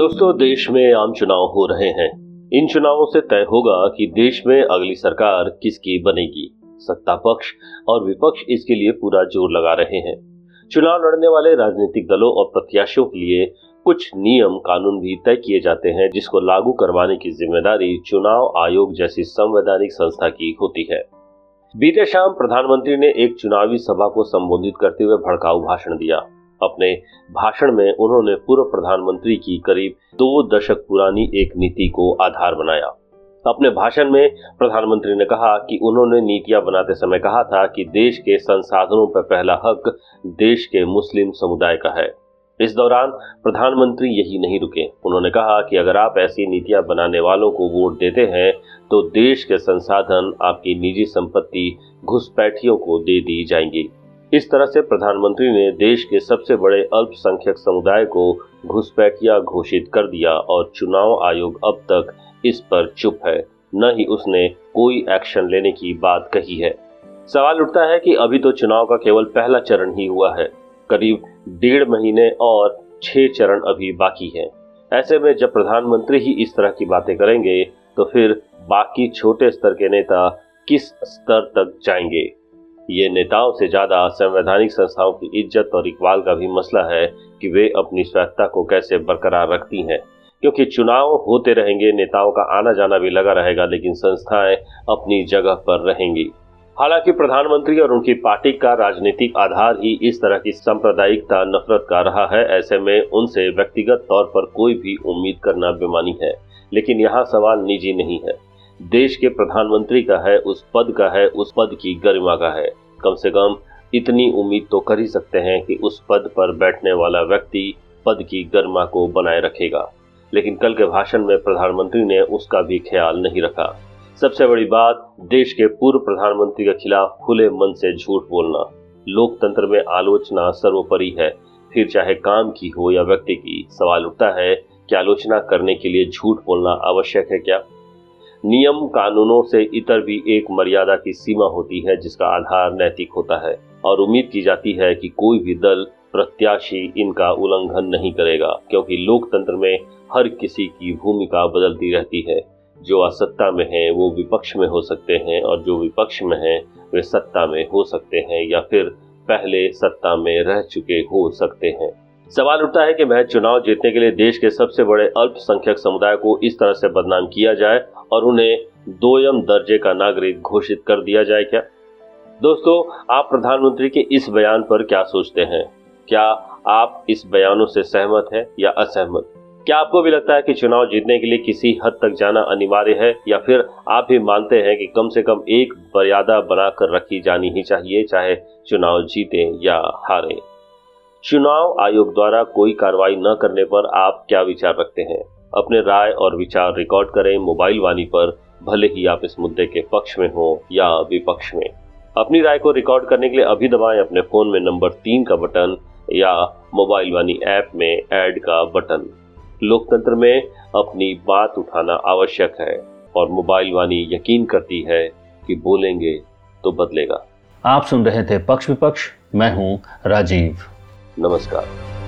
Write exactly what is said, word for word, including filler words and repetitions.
दोस्तों, देश में आम चुनाव हो रहे हैं। इन चुनावों से तय होगा कि देश में अगली सरकार किसकी बनेगी। सत्ता पक्ष और विपक्ष इसके लिए पूरा जोर लगा रहे हैं। चुनाव लड़ने वाले राजनीतिक दलों और प्रत्याशियों के लिए कुछ नियम कानून भी तय किए जाते हैं, जिसको लागू करवाने की जिम्मेदारी चुनाव आयोग जैसी संवैधानिक संस्था की होती है। बीते शाम प्रधानमंत्री ने एक चुनावी सभा को संबोधित करते हुए भड़काऊ भाषण दिया। अपने भाषण में उन्होंने पूर्व प्रधानमंत्री की करीब दो दशक पुरानी एक नीति को आधार बनाया। अपने भाषण में प्रधानमंत्री ने कहा कि उन्होंने नीतियां बनाते समय कहा था कि देश के संसाधनों पर पहला हक देश के मुस्लिम समुदाय का है। इस दौरान प्रधानमंत्री यही नहीं रुके। उन्होंने कहा कि अगर आप ऐसी नीतियां बनाने वालों को वोट देते हैं तो देश के संसाधन, आपकी निजी संपत्ति घुसपैठियों को दे दी जाएंगी। इस तरह से प्रधानमंत्री ने देश के सबसे बड़े अल्पसंख्यक समुदाय को घुसपैठिया घोषित कर दिया और चुनाव आयोग अब तक इस पर चुप है, न ही उसने कोई एक्शन लेने की बात कही है। सवाल उठता है कि अभी तो चुनाव का केवल पहला चरण ही हुआ है, करीब डेढ़ महीने और छह चरण अभी बाकी हैं। ऐसे में जब प्रधानमंत्री ही इस तरह की बातें करेंगे तो फिर बाकी छोटे स्तर के नेता किस स्तर तक जाएंगे। ये नेताओं से ज्यादा संवैधानिक संस्थाओं की इज्जत और इकबाल का भी मसला है कि वे अपनी स्वायत्ता को कैसे बरकरार रखती हैं, क्योंकि चुनाव होते रहेंगे, नेताओं का आना जाना भी लगा रहेगा, लेकिन संस्थाएं अपनी जगह पर रहेंगी। हालांकि प्रधानमंत्री और उनकी पार्टी का राजनीतिक आधार ही इस तरह की सांप्रदायिकता, नफरत का रहा है। ऐसे में उनसे व्यक्तिगत तौर पर कोई भी उम्मीद करना बेमानी है। लेकिन यहाँ सवाल निजी नहीं है, देश के प्रधानमंत्री का है, उस पद का है, उस पद की गरिमा का है। कम से कम इतनी उम्मीद तो कर ही सकते हैं कि उस पद पर बैठने वाला व्यक्ति पद की गरिमा को बनाए रखेगा। लेकिन कल के भाषण में प्रधानमंत्री ने उसका भी ख्याल नहीं रखा। सबसे बड़ी बात, देश के पूर्व प्रधानमंत्री के खिलाफ खुले मन से झूठ बोलना। लोकतंत्र में आलोचना सर्वोपरि है, फिर चाहे काम की हो या व्यक्ति की। सवाल उठता है कि आलोचना करने के लिए झूठ बोलना आवश्यक है क्या? नियम कानूनों से इतर भी एक मर्यादा की सीमा होती है, जिसका आधार नैतिक होता है और उम्मीद की जाती है कि कोई भी दल, प्रत्याशी इनका उल्लंघन नहीं करेगा, क्योंकि लोकतंत्र में हर किसी की भूमिका बदलती रहती है। जो असत्ता में है वो विपक्ष में हो सकते हैं और जो विपक्ष में है वे सत्ता में हो सकते हैं या फिर पहले सत्ता में रह चुके हो सकते हैं। सवाल उठता है कि महज चुनाव जीतने के लिए देश के सबसे बड़े अल्पसंख्यक समुदाय को इस तरह से बदनाम किया जाए और उन्हें दोयम दर्जे का नागरिक घोषित कर दिया जाए क्या? दोस्तों, आप प्रधानमंत्री के इस बयान पर क्या सोचते हैं? क्या आप इस बयानों से सहमत हैं या असहमत? क्या आपको भी लगता है कि चुनाव जीतने के लिए किसी हद तक जाना अनिवार्य है, या फिर आप भी मानते हैं कि कम से कम एक मर्यादा बनाकर रखी जानी ही चाहिए, चाहे चुनाव जीते या हारे? चुनाव आयोग द्वारा कोई कार्रवाई न करने पर आप क्या विचार रखते हैं? अपने राय और विचार रिकॉर्ड करें मोबाइल वाणी पर, भले ही आप इस मुद्दे के पक्ष में हो या विपक्ष में। अपनी राय को रिकॉर्ड करने के लिए अभी दबाएं अपने फोन में नंबर तीन का बटन या मोबाइल वाणी ऐप में ऐड का बटन। लोकतंत्र में अपनी बात उठाना आवश्यक है और मोबाइल वाणी यकीन करती है कि बोलेंगे तो बदलेगा। आप सुन रहे थे पक्ष विपक्ष। मैं हूं राजीव। नमस्कार।